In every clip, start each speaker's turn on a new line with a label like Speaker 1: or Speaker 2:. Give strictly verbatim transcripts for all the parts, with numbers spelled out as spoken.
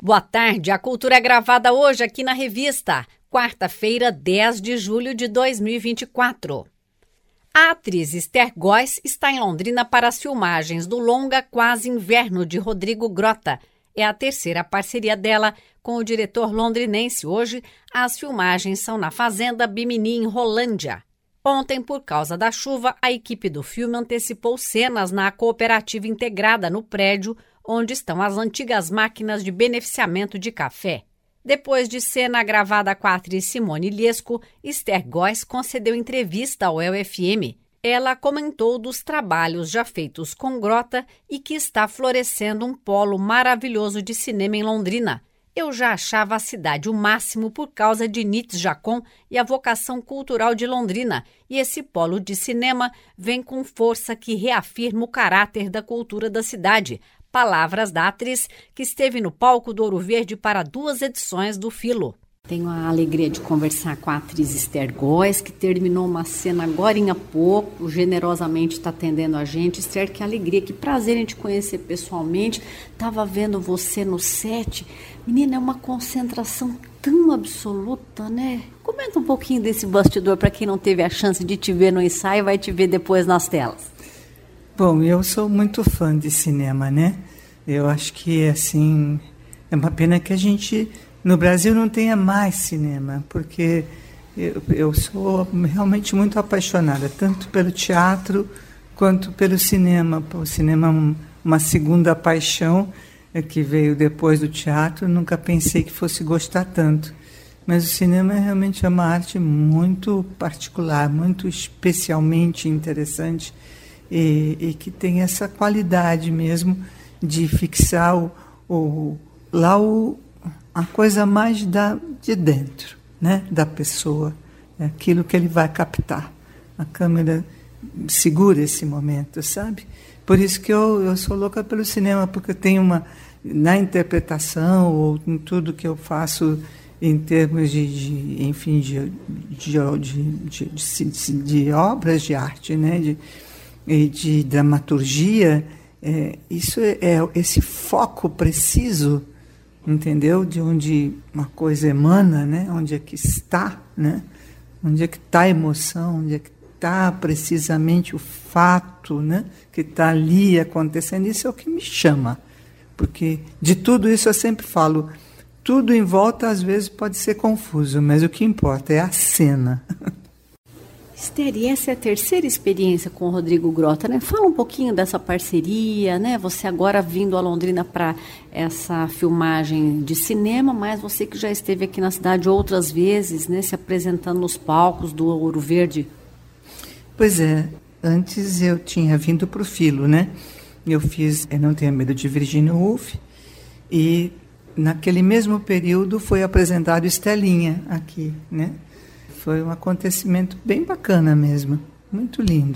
Speaker 1: Boa tarde, a cultura é gravada hoje aqui na revista, quarta-feira, dez de julho de dois mil e vinte e quatro. A atriz Esther Góes está em Londrina para as filmagens do longa Quase Inverno, de Rodrigo Grota. É a terceira parceria dela com o diretor londrinense. Hoje, as filmagens são na Fazenda Bimini, em Rolândia. Ontem, por causa da chuva, a equipe do filme antecipou cenas na cooperativa integrada no prédio onde estão as antigas máquinas de beneficiamento de café. Depois de cena gravada com a atriz Simone Liesco, Esther Góes concedeu entrevista ao E L F M. Ela comentou dos trabalhos já feitos com Grota e que está florescendo um polo maravilhoso de cinema em Londrina. Eu já achava a cidade o máximo por causa de Nitz Jacon e a vocação cultural de Londrina, e esse polo de cinema vem com força que reafirma o caráter da cultura da cidade. Palavras da atriz, que esteve no palco do Ouro Verde para duas edições do Filo. Tenho a alegria de conversar com a atriz Esther Góes, que terminou uma cena agora há pouco, generosamente está atendendo a gente. Esther, que alegria, que prazer em te conhecer pessoalmente. Estava vendo você no set. Menina, é uma concentração tão absoluta, né? Comenta um pouquinho desse bastidor para quem não teve a chance de te ver no ensaio e vai te ver depois nas telas.
Speaker 2: Bom, eu sou muito fã de cinema, né? Eu acho que, assim, é uma pena que a gente, no Brasil, não tenha mais cinema, porque eu, eu sou realmente muito apaixonada, tanto pelo teatro quanto pelo cinema. O cinema é uma segunda paixão que veio depois do teatro. Nunca pensei que fosse gostar tanto. Mas o cinema realmente é uma arte muito particular, muito especialmente interessante, E, e que tem essa qualidade mesmo de fixar o, o, lá o, a coisa mais da, de dentro, né, da pessoa, é aquilo que ele vai captar. A câmera segura esse momento, sabe? Por isso que eu, eu sou louca pelo cinema, porque eu tenho uma, na interpretação ou em tudo que eu faço em termos de, de enfim, de, de, de, de, de, de obras de arte, né, de, e de dramaturgia, é, isso é, é esse foco preciso, entendeu? De onde uma coisa emana, né? Onde é que está, né? Onde é que está a emoção, onde é que está precisamente o fato, né? Que está ali acontecendo. Isso é o que me chama, porque de tudo isso eu sempre falo, tudo em volta às vezes pode ser confuso, mas o que importa é a cena.
Speaker 1: Esther, e essa é a terceira experiência com o Rodrigo Grota, né? Fala um pouquinho dessa parceria, né? Você agora vindo a Londrina para essa filmagem de cinema, mas você que já esteve aqui na cidade outras vezes, né? Se apresentando nos palcos do Ouro Verde.
Speaker 2: Pois é, antes eu tinha vindo para o Filo, né? Eu fiz Eu Não Tenho Medo de Virginia Woolf, e naquele mesmo período foi apresentado Estelinha aqui, né? Foi um acontecimento bem bacana mesmo, muito lindo.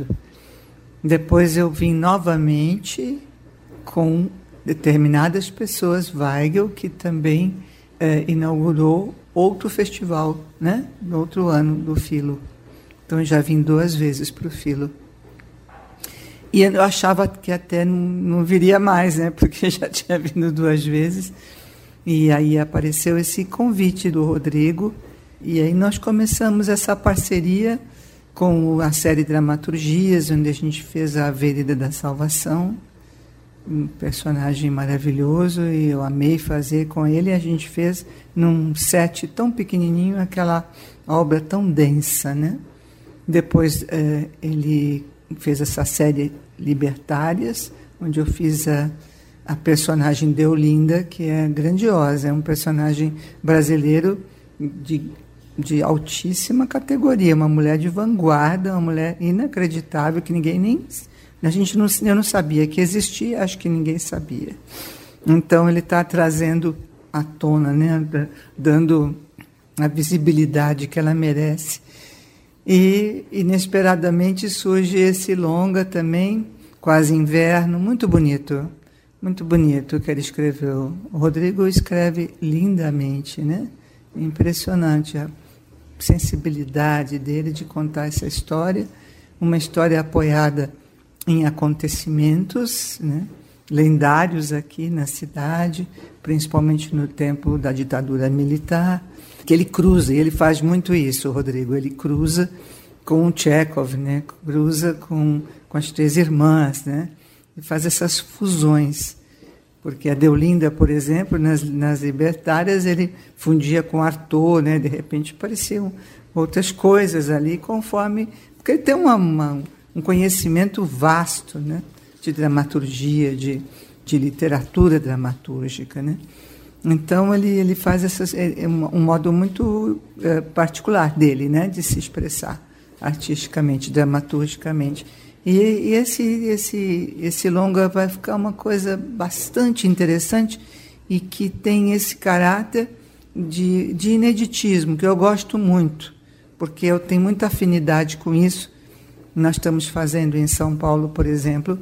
Speaker 2: Depois eu vim novamente com determinadas pessoas, Weigel, que também eh, inaugurou outro festival, né? No outro ano do Filo. Então já vim duas vezes para o Filo. E eu achava que até não, não viria mais, né? Porque já tinha vindo duas vezes. E aí apareceu esse convite do Rodrigo. E aí nós começamos essa parceria com a série Dramaturgias, onde a gente fez a Avenida da Salvação, um personagem maravilhoso, e eu amei fazer com ele. A gente fez num set tão pequenininho aquela obra tão densa, né? Depois eh, ele fez essa série Libertárias, onde eu fiz a, a personagem Deolinda, que é grandiosa, é um personagem brasileiro de de altíssima categoria, uma mulher de vanguarda, uma mulher inacreditável, que ninguém nem... A gente não, eu não sabia que existia, acho que ninguém sabia. Então, ele está trazendo à tona, né, dando a visibilidade que ela merece. E, inesperadamente, surge esse longa também, Quase Inverno, muito bonito, muito bonito que ele escreveu. O Rodrigo escreve lindamente, né? Impressionante a sensibilidade dele de contar essa história, uma história apoiada em acontecimentos, né? lendários aqui na cidade, principalmente no tempo da ditadura militar, que ele cruza, e ele faz muito isso, Rodrigo, ele cruza com o Tchekhov, né? Cruza com, com as Três Irmãs, né? E faz essas fusões. Porque a Deolinda, por exemplo, nas, nas Libertárias, ele fundia com Artaud, né? De repente apareciam outras coisas ali, conforme... Porque ele tem uma, uma, um conhecimento vasto, né? De dramaturgia, de, de literatura dramatúrgica, né? Então, ele, ele faz essas, é um modo muito é, particular dele, né? De se expressar artisticamente, dramaturgicamente. E, e esse, esse, esse longa vai ficar uma coisa bastante interessante e que tem esse caráter de, de ineditismo, que eu gosto muito, porque eu tenho muita afinidade com isso. Nós estamos fazendo em São Paulo, por exemplo,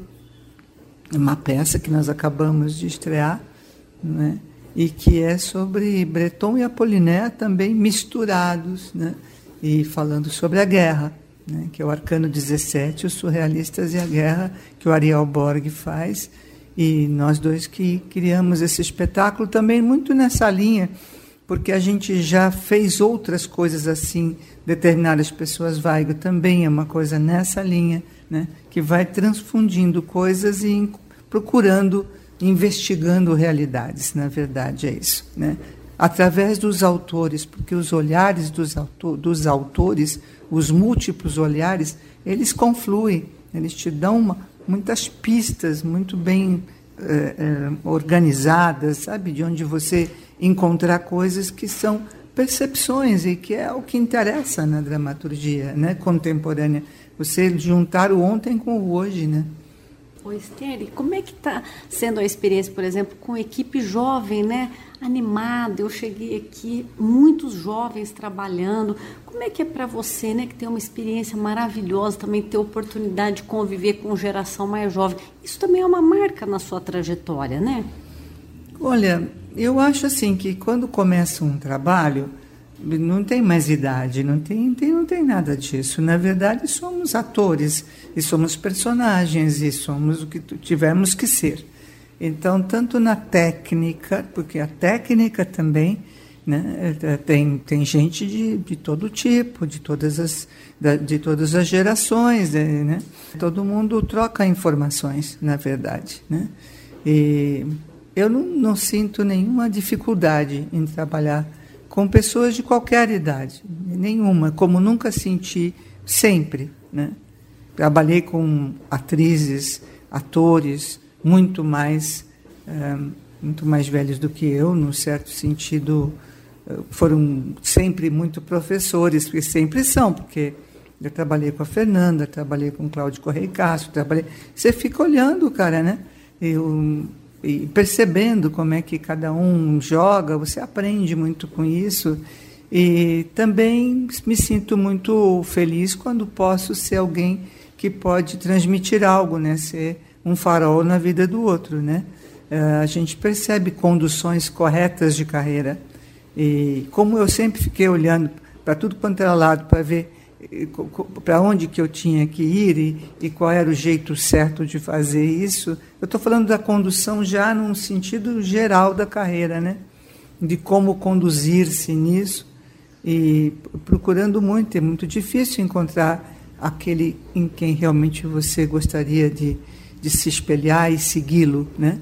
Speaker 2: uma peça que nós acabamos de estrear, né? E que é sobre Breton e Apollinaire também misturados, né? E falando sobre a guerra, né? Que é o Arcano dezessete, os surrealistas e a guerra, que o Ariel Borg faz, e nós dois que criamos esse espetáculo também muito nessa linha, porque a gente já fez outras coisas assim, determinadas pessoas. Weigo também é uma coisa nessa linha, né? Que vai transfundindo coisas e procurando, investigando realidades, na verdade é isso, né? Através dos autores, porque os olhares dos, autor, dos autores, os múltiplos olhares, eles confluem, eles te dão uma, muitas pistas muito bem eh, eh, organizadas, sabe? De onde você encontrar coisas que são percepções e que é o que interessa na dramaturgia, né? Contemporânea. Você juntar o ontem com o hoje, né?
Speaker 3: Ô, Esther, e como é que está sendo a experiência, por exemplo, com equipe jovem, né? Animada, eu cheguei aqui, muitos jovens trabalhando. Como é que é para você, né, que tem uma experiência maravilhosa, também ter oportunidade de conviver com geração mais jovem? Isso também é uma marca na sua trajetória, né?
Speaker 2: Olha, eu acho assim que quando começa um trabalho, não tem mais idade, não tem, tem, não tem nada disso. Na verdade, somos atores, e somos personagens, e somos o que tivemos que ser. Então, tanto na técnica, porque a técnica também, né, tem, tem gente de, de todo tipo, de todas as, de todas as gerações, né? Todo mundo troca informações, na verdade, né? E eu não, não sinto nenhuma dificuldade em trabalhar com pessoas de qualquer idade, nenhuma, como nunca senti sempre, né? Trabalhei com atrizes, atores muito mais, é, muito mais velhos do que eu, num certo sentido, foram sempre muito professores, porque sempre são, porque eu trabalhei com a Fernanda, trabalhei com o Cláudio Correia Castro, trabalhei... Você fica olhando, cara, né? Eu... e percebendo como é que cada um joga, você aprende muito com isso. E também me sinto muito feliz quando posso ser alguém que pode transmitir algo, né? Ser um farol na vida do outro, né? A gente percebe conduções corretas de carreira. E como eu sempre fiquei olhando para tudo quanto era lado, para ver para onde que eu tinha que ir e, e qual era o jeito certo de fazer isso. Eu estou falando da condução já num sentido geral da carreira, né? De como conduzir-se nisso, e procurando muito. É muito difícil encontrar aquele em quem realmente você gostaria de, de se espelhar e segui-lo, né?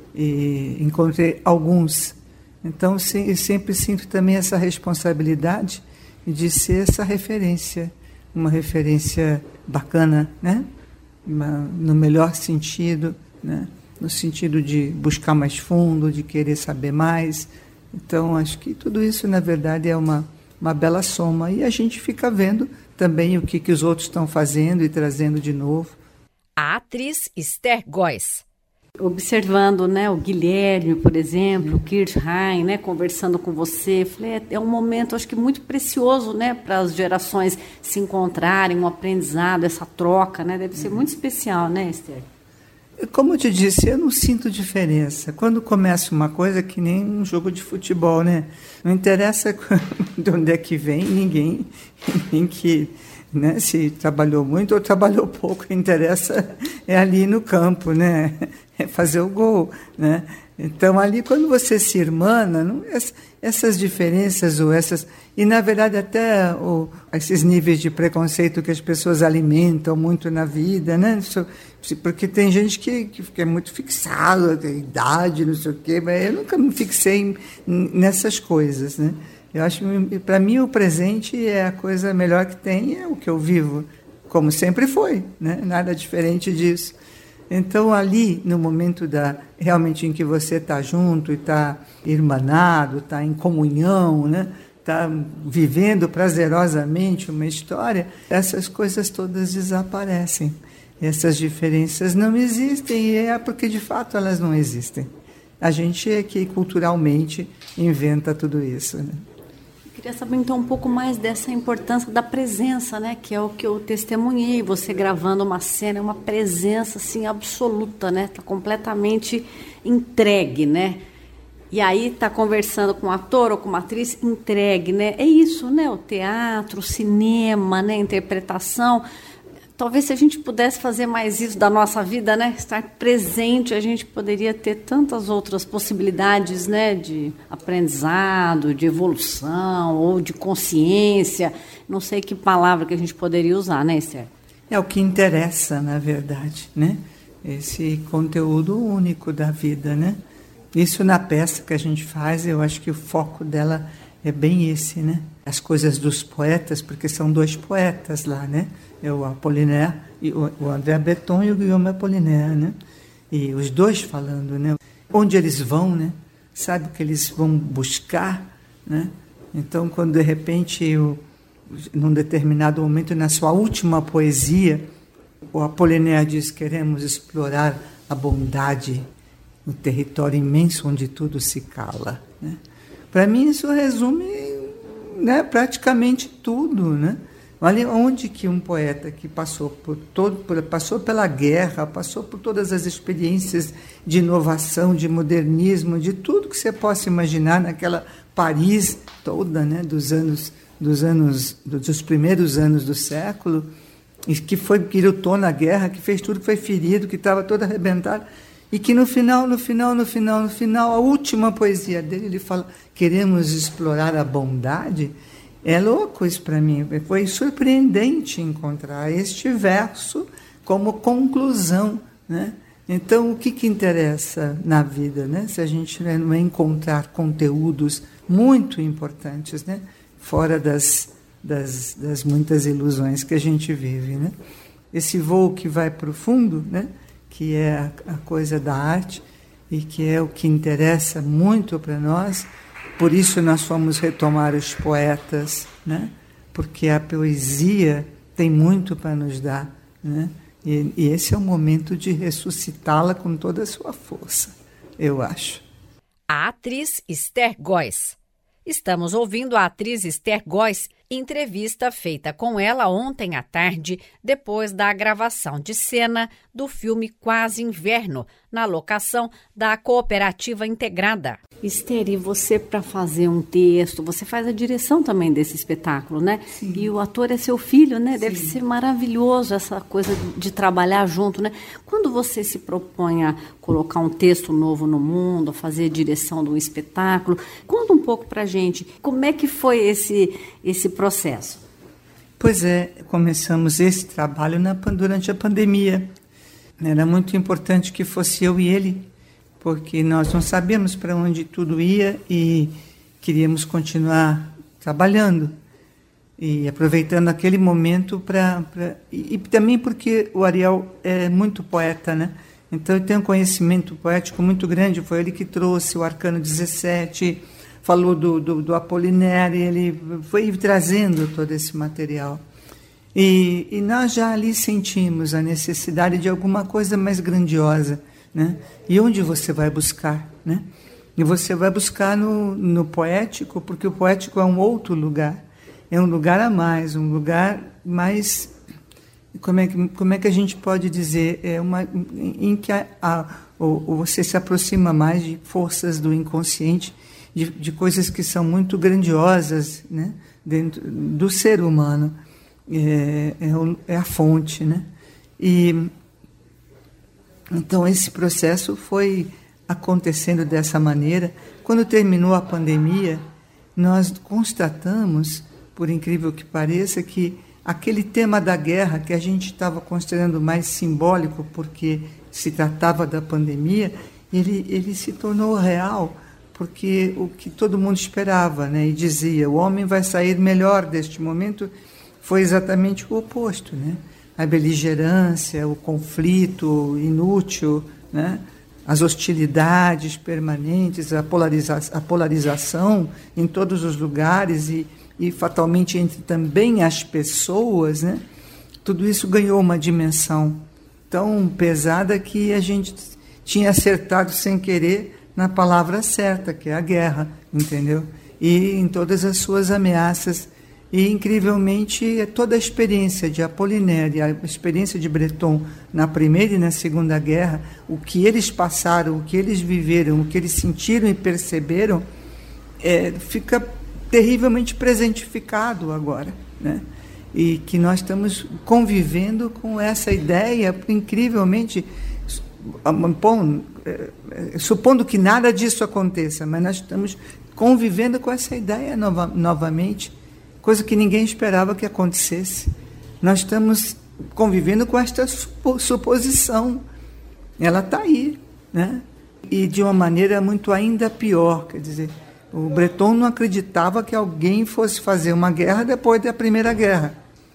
Speaker 2: E encontrei alguns. Então, eu sempre sinto também essa responsabilidade de ser essa referência, uma referência bacana, né? Uma, no melhor sentido, né? No sentido de buscar mais fundo, de querer saber mais. Então, acho que tudo isso, na verdade, é uma, uma bela soma. E a gente fica vendo também o que, que os outros estão fazendo e trazendo de novo.
Speaker 1: A atriz Esther Góes.
Speaker 3: Observando, né, o Guilherme, por exemplo, o Kirchheim, né, conversando com você, falei, é, é um momento, acho que muito precioso, né, para as gerações se encontrarem, um aprendizado, essa troca, né, deve ser muito especial, né, Esther?
Speaker 2: Como eu te disse, eu não sinto diferença. Quando começa uma coisa, que nem um jogo de futebol, né? Não interessa de onde é que vem, ninguém, ninguém que né? Se trabalhou muito ou trabalhou pouco, o que interessa é ali no campo, né? É fazer o gol, né? Então, ali, quando você se irmana, não, essas diferenças, ou essas, e, na verdade, até o, esses níveis de preconceito que as pessoas alimentam muito na vida, né? Porque tem gente que, que é muito fixada, tem idade, não sei o quê, mas eu nunca me fixei nessas coisas, né? Eu acho, para mim, o presente é a coisa melhor que tem, é o que eu vivo, como sempre foi, né? Nada diferente disso. Então, ali, no momento da, realmente em que você está junto e está irmanado, está em comunhão, né? Está vivendo prazerosamente uma história, essas coisas todas desaparecem. Essas diferenças não existem, e é porque, de fato, elas não existem. A gente é que, culturalmente, inventa tudo isso, né?
Speaker 3: Queria saber, então, um pouco mais dessa importância da presença, né? Que é o que eu testemunhei, você gravando uma cena, uma presença, assim, absoluta, né? Está completamente entregue, né? E aí está conversando com um ator ou com uma atriz entregue, né? É isso, né? O teatro, o cinema, né? A interpretação. Talvez se a gente pudesse fazer mais isso da nossa vida, né? Estar presente, a gente poderia ter tantas outras possibilidades, né? De aprendizado, de evolução ou de consciência. Não sei que palavra que a gente poderia usar, né, Esther?
Speaker 2: É o que interessa, na verdade, né? Esse conteúdo único da vida, né? Isso na peça que a gente faz, eu acho que o foco dela é bem esse, né? As coisas dos poetas, porque são dois poetas lá, né? É o Apollinaire, e o André Breton e o Guillaume Apollinaire, né? E os dois falando, né? Onde eles vão, né? Sabe o que eles vão buscar, né? Então, quando de repente, eu, num determinado momento, na sua última poesia, o Apollinaire diz: queremos explorar a bondade no território imenso onde tudo se cala, né? Para mim, isso resume, né, praticamente tudo, né? Olha onde que um poeta que passou por todo, por, passou pela guerra, passou por todas as experiências de inovação, de modernismo, de tudo que você possa imaginar naquela Paris toda, né, dos anos, dos anos, dos primeiros anos do século, e que foi que lutou na guerra, que fez tudo, que foi ferido, que estava todo arrebentado, e que no final, no final, no final, no final, a última poesia dele, ele fala: queremos explorar a bondade. É louco isso para mim. Foi surpreendente encontrar este verso como conclusão, né? Então, o que, que interessa na vida, né? Se a gente não encontrar conteúdos muito importantes, né? Fora das, das, das muitas ilusões que a gente vive, né? Esse voo que vai para o fundo, né? Que é a, a coisa da arte e que é o que interessa muito para nós. Por isso nós fomos retomar os poetas, né? Porque a poesia tem muito para nos dar, né? E, e esse é o momento de ressuscitá-la com toda a sua força, eu acho.
Speaker 1: A atriz Esther Góes. Estamos ouvindo a atriz Esther Góes, entrevista feita com ela ontem à tarde, depois da gravação de cena do filme Quase Inverno, na locação da Cooperativa Integrada.
Speaker 3: Esther, e você, para fazer um texto, você faz a direção também desse espetáculo, né?
Speaker 2: Sim.
Speaker 3: E o ator é seu filho, né? Deve
Speaker 2: Sim.
Speaker 3: ser maravilhoso essa coisa de trabalhar junto, né? Quando você se propõe a colocar um texto novo no mundo, a fazer a direção de um espetáculo, conta um pouco para a gente, como é que foi esse, esse processo?
Speaker 2: Pois é, começamos esse trabalho na, durante a pandemia. Era muito importante que fosse eu e ele, porque nós não sabíamos para onde tudo ia e queríamos continuar trabalhando e aproveitando aquele momento para... E, e também porque o Ariel é muito poeta, né? Então ele tem um conhecimento poético muito grande, foi ele que trouxe o Arcano dezessete, falou do, do, do Apollinaire, ele foi trazendo todo esse material. E, e nós já ali sentimos a necessidade de alguma coisa mais grandiosa, né? E onde você vai buscar, né? E você vai buscar no, no poético, porque o poético é um outro lugar, é um lugar a mais, um lugar mais, como é que, como é que a gente pode dizer, é uma, em que a, a, ou, ou você se aproxima mais de forças do inconsciente, de, de coisas que são muito grandiosas, né? Dentro do ser humano. é, é, o, é a fonte, né? E então esse processo foi acontecendo dessa maneira. Quando terminou a pandemia, nós constatamos, por incrível que pareça, que aquele tema da guerra, que a gente estava considerando mais simbólico, porque se tratava da pandemia, ele, ele se tornou real, porque o que todo mundo esperava, né, e dizia, o homem vai sair melhor deste momento, foi exatamente o oposto, né? A beligerância, o conflito inútil, né? As hostilidades permanentes, a, polariza a polarização em todos os lugares e, e fatalmente entre também as pessoas, né? Tudo isso ganhou uma dimensão tão pesada que a gente tinha acertado sem querer na palavra certa, que é a guerra, entendeu? E em todas as suas ameaças. E, incrivelmente, toda a experiência de Apollinaire, a experiência de Breton na Primeira e na Segunda Guerra, o que eles passaram, o que eles viveram, o que eles sentiram e perceberam, é, fica terrivelmente presentificado agora, né? E que nós estamos convivendo com essa ideia, incrivelmente, bom, supondo que nada disso aconteça, mas nós estamos convivendo com essa ideia nova, novamente, coisa que ninguém esperava que acontecesse. Nós estamos convivendo com esta suposição. Ela está aí, né? E de uma maneira muito ainda pior. Quer dizer, o Breton não acreditava que alguém fosse fazer uma guerra depois da Primeira Guerra.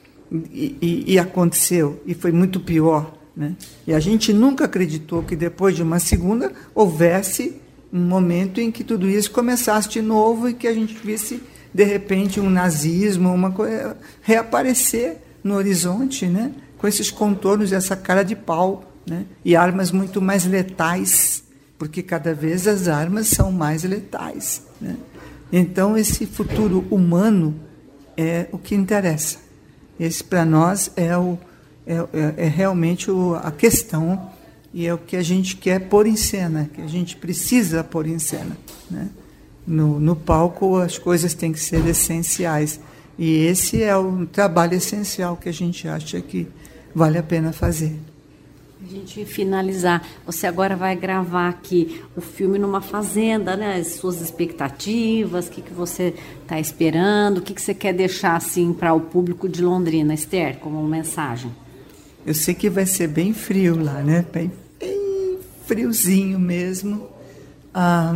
Speaker 2: E, e, e aconteceu, e foi muito pior, né? E a gente nunca acreditou que depois de uma segunda houvesse um momento em que tudo isso começasse de novo e que a gente visse de repente um nazismo, uma coisa, reaparecer no horizonte, né? Com esses contornos, essa cara de pau, né? E armas muito mais letais, porque cada vez as armas são mais letais, né? Então esse futuro humano é o que interessa. Esse para nós é, o, é, é, é realmente o, a questão e é o que a gente quer pôr em cena, que a gente precisa pôr em cena, né? No, no palco as coisas têm que ser essenciais. E esse é o trabalho essencial que a gente acha que vale a pena fazer.
Speaker 3: A gente finalizar, você agora vai gravar aqui o filme numa fazenda, né? As suas expectativas, o que, que você está esperando, o que, que você quer deixar assim, para o público de Londrina, Esther, como mensagem?
Speaker 2: Eu sei que vai ser bem frio lá, né? Bem, bem friozinho mesmo. Ah,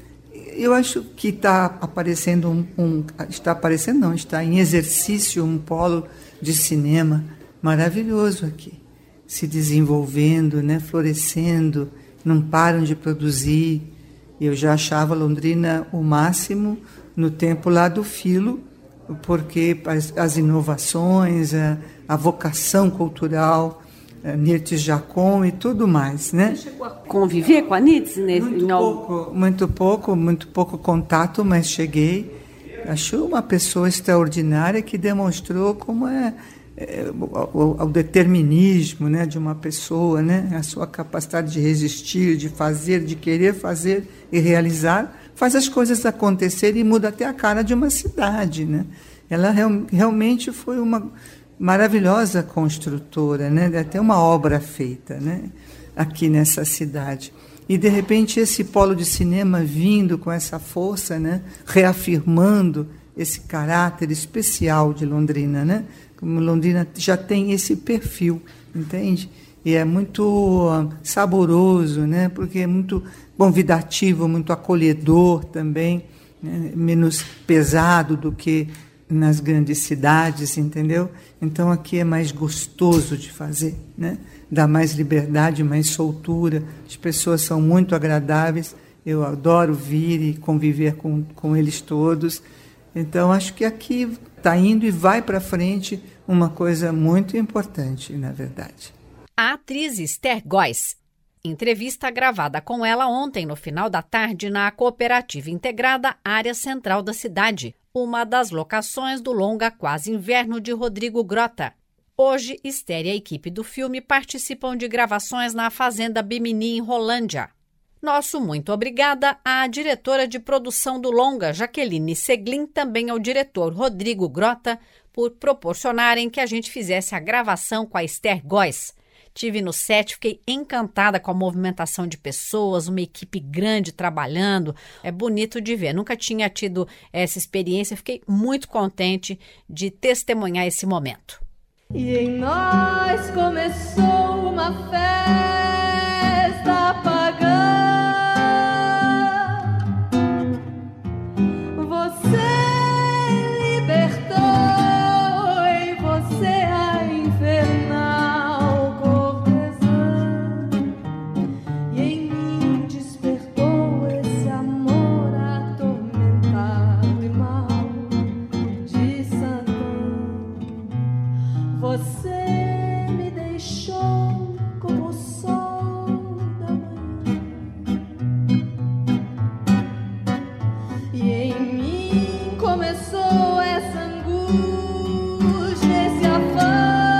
Speaker 2: Eu acho que está aparecendo um, um... Está aparecendo, não, está em exercício um polo de cinema maravilhoso aqui, se desenvolvendo, né, florescendo, não param de produzir. Eu já achava Londrina o máximo no tempo lá do Filo, porque as, as inovações, a, a vocação cultural, Nirtes Jacon e tudo mais, né?
Speaker 3: Você chegou a conviver com a Nirtes?
Speaker 2: Muito pouco, muito pouco, muito pouco contato, mas cheguei. Acho uma pessoa extraordinária que demonstrou como é, é o, o determinismo, né, de uma pessoa, né? A sua capacidade de resistir, de fazer, de querer fazer e realizar, faz as coisas acontecerem e muda até a cara de uma cidade, né? Ela real, realmente foi uma maravilhosa construtora, né? Até uma obra feita, né? Aqui nessa cidade. E, de repente, esse polo de cinema vindo com essa força, né? Reafirmando esse caráter especial de Londrina, né? Como Londrina já tem esse perfil, entende? E é muito uh, saboroso, né? Porque é muito convidativo, muito acolhedor também, né? Menos pesado do que nas grandes cidades, entendeu? Então aqui é mais gostoso de fazer, né? Dá mais liberdade, mais soltura, as pessoas são muito agradáveis, eu adoro vir e conviver com, com eles todos. Então acho que aqui está indo e vai para frente uma coisa muito importante, na verdade.
Speaker 1: A atriz Esther Góes. Entrevista gravada com ela ontem, no final da tarde, na Cooperativa Integrada Área Central da cidade, uma das locações do longa Quase Inverno de Rodrigo Grota. Hoje, Esther e a equipe do filme participam de gravações na Fazenda Bimini, em Rolândia. Nosso muito obrigada à diretora de produção do longa, Jaqueline Seglin, também ao diretor Rodrigo Grota, por proporcionarem que a gente fizesse a gravação com a Esther Góes. Tive no set, fiquei encantada com a movimentação de pessoas, uma equipe grande trabalhando. É bonito de ver. Nunca tinha tido essa experiência. Fiquei muito contente de testemunhar esse momento.
Speaker 4: E em nós começou uma festa pagã. Você libertou em você a infernal cortesã, e em mim despertou esse amor atormentado e mau de Satã. Você me deixou como o sol da manhã, e em mim começou essa angústia, esse afã.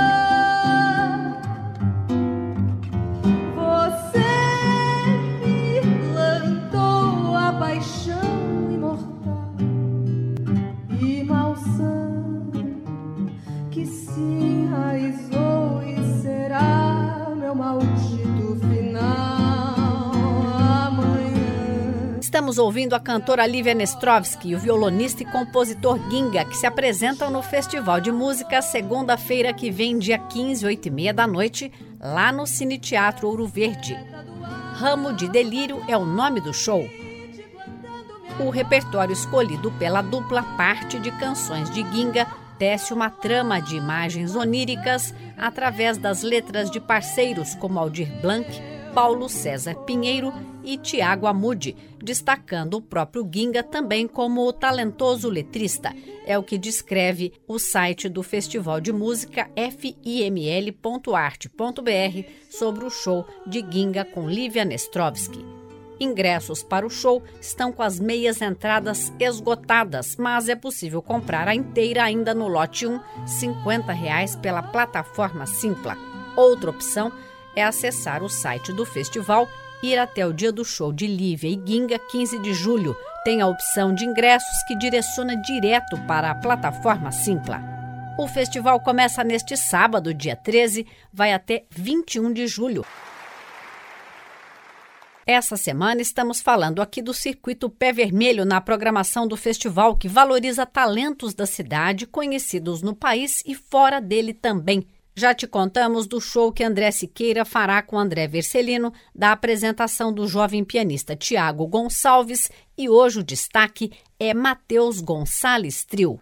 Speaker 4: Você me plantou a paixão imortal e malsã que se enraizou e será meu maldito final amanhã.
Speaker 1: Estamos ouvindo a cantora Lívia Nestrovsky e o violonista e compositor Ginga, que se apresentam no Festival de Música segunda-feira que vem, dia quinze, oito e meia da noite, lá no Cine Teatro Ouro Verde. Ramo de Delírio é o nome do show. O repertório escolhido pela dupla parte de canções de Ginga, tece uma trama de imagens oníricas através das letras de parceiros como Aldir Blanc, Paulo César Pinheiro e Tiago Amude, destacando o próprio Ginga também como o talentoso letrista. É o que descreve o site do Festival de Música f i m l ponto arte ponto b r sobre o show de Ginga com Lívia Nestrovsky. Ingressos para o show estão com as meias entradas esgotadas, mas é possível comprar a inteira ainda no lote um, cinquenta reais pela plataforma Simpla. Outra opção é acessar o site do festival, ir até o dia do show de Lívia e Ginga, quinze de julho. Tem a opção de ingressos que direciona direto para a plataforma Simpla. O festival começa neste sábado, dia treze, vai até vinte e um de julho. Essa semana estamos falando aqui do Circuito Pé Vermelho na programação do festival, que valoriza talentos da cidade conhecidos no país e fora dele também. Já te contamos do show que André Siqueira fará com André Vercelino, da apresentação do jovem pianista Tiago Gonçalves, e hoje o destaque é Matheus Gonçalves Trio.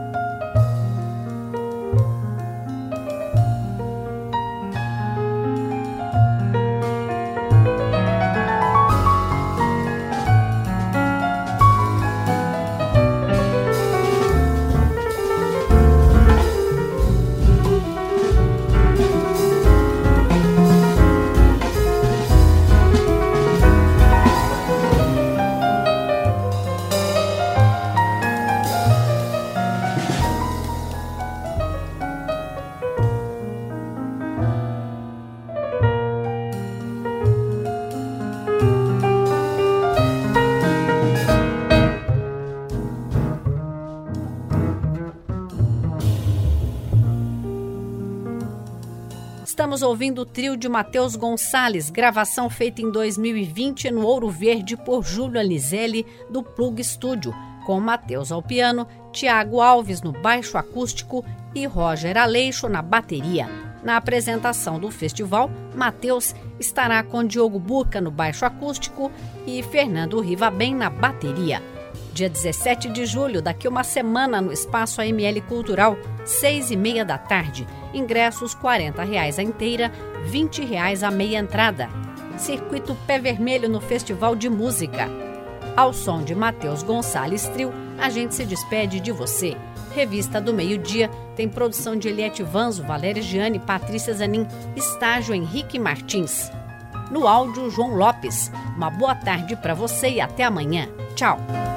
Speaker 1: Estamos ouvindo o trio de Matheus Gonçalves, gravação feita em dois mil e vinte no Ouro Verde por Júlio Anizelli, do Plug Studio, com Matheus ao piano, Tiago Alves no baixo acústico e Roger Aleixo na bateria. Na apresentação do festival, Matheus estará com Diogo Burca no baixo acústico e Fernando Rivabem na bateria. Dia dezessete de julho, daqui uma semana, no Espaço A M L Cultural, seis e meia da tarde. Ingressos quarenta reais a inteira, vinte reais a meia entrada. Circuito Pé Vermelho no Festival de Música. Ao som de Matheus Gonçalves Trio, a gente se despede de você. Revista do Meio-Dia tem produção de Eliette Vanzo, Valéria Gianni, Patrícia Zanin, estágio Henrique Martins. No áudio, João Lopes. Uma boa tarde para você e até amanhã. Tchau!